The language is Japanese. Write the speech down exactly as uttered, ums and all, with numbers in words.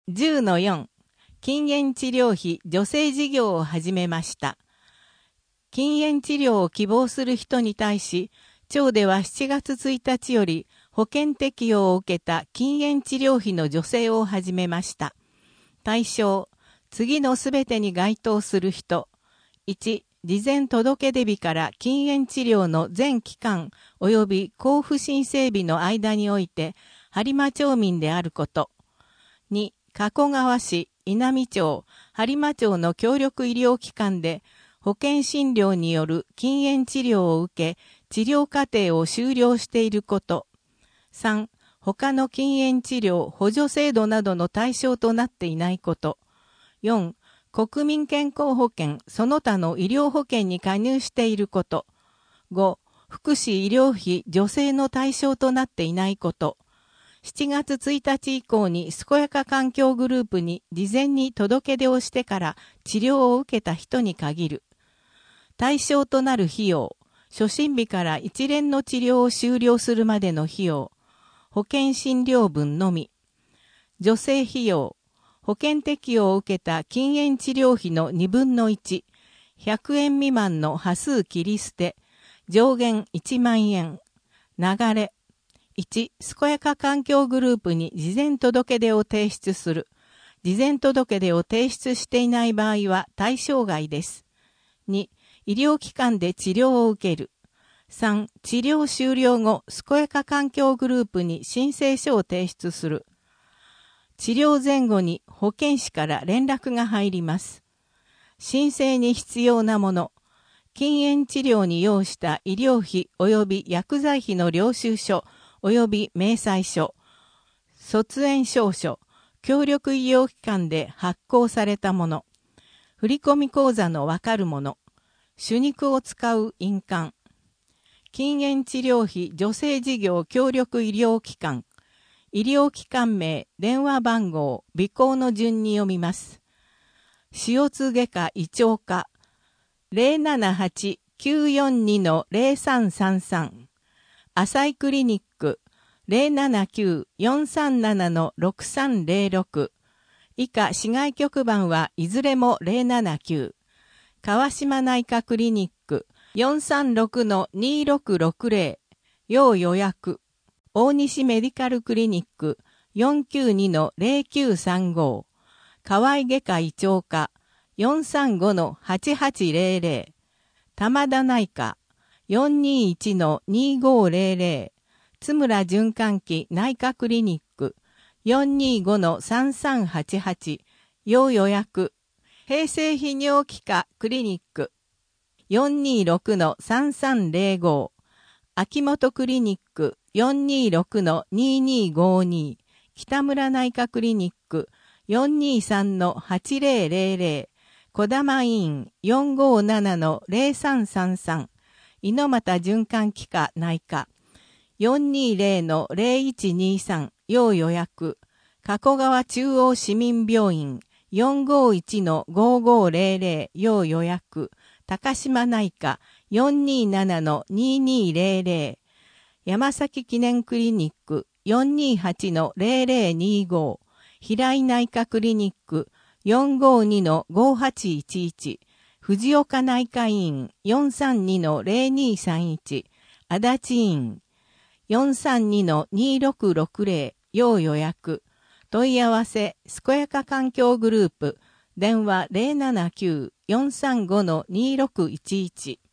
じゅうのよん、禁煙治療費助成事業を始めました。禁煙治療を希望する人に対し、町ではしちがつついたちより保険適用を受けた禁煙治療費の助成を始めました。対象、次のすべてに該当する人。いち、事前届出日から禁煙治療の全期間及び交付申請日の間において、播磨町民であること。に、加古川市、稲美町、播磨町の協力医療機関で保険診療による禁煙治療を受け、治療過程を終了していること。さん、他の禁煙治療補助制度などの対象となっていないこと。よん、国民健康保険その他の医療保険に加入していること。ご、福祉医療費助成の対象となっていないこと。しちがつついたち以降に健やか環境グループに事前に届け出をしてから治療を受けた人に限る。対象となる費用、初診日から一連の治療を終了するまでの費用、保険診療分のみ。助成費用、保険適用を受けた禁煙治療費のにぶんのいち、ひゃくえん未満の端数切り捨て、上限いちまんえん。流れ。いち、健やか環境グループに事前届け出を提出する。事前届け出を提出していない場合は対象外です。に、医療機関で治療を受ける。さん、治療終了後、健やか環境グループに申請書を提出する。治療前後に保健師から連絡が入ります。申請に必要なもの。禁煙治療に要した医療費及び薬剤費の領収書及び明細書。卒園証書。協力医療機関で発行されたもの。振込口座のわかるもの。手肉を使う印鑑。禁煙治療費助成事業協力医療機関。医療機関名、電話番号、尾行の順に読みます。塩津外科胃腸科 ゼロななはちきゅうよんにのゼロさんさんさん。浅井クリニック ゼロななきゅうよんさんななのろくさんゼロろく。以下市外局番はいずれもゼロななきゅう。川島内科クリニック よんさんろくのにろくろくゼロ。要予約。大西メディカルクリニック よんきゅうにのゼロきゅうさんご。河合外科胃腸科 よんさんごのはちはちゼロゼロ。玉田内科 よんにいちのにごゼロゼロ。津村循環器内科クリニック よんにごのさんさんはちはち。要予約。平成泌尿器科クリニック よんにろくのさんさんゼロご。秋元クリニック よんにろくのににごに。北村内科クリニック よんにさんのはちゼロゼロゼロ。小玉医院 よんごななのゼロさんさんさん。猪俣循環器科内科 よんにゼロのゼロいちにさん。要予約。加古川中央市民病院 よんごいちのごごゼロゼロ。要予約。高島内科 よんにななのににゼロゼロ。山崎記念クリニック よんにはちのゼロゼロにご。平井内科クリニック よんごにのごはちいちいち。藤岡内科医院 よんさんにのゼロにさんいち。足立院 よんさんにのにろくろくゼロ。要予約。問い合わせ、健やか環境グループ。電話 ゼロななきゅうよんさんごのにろくいちいち。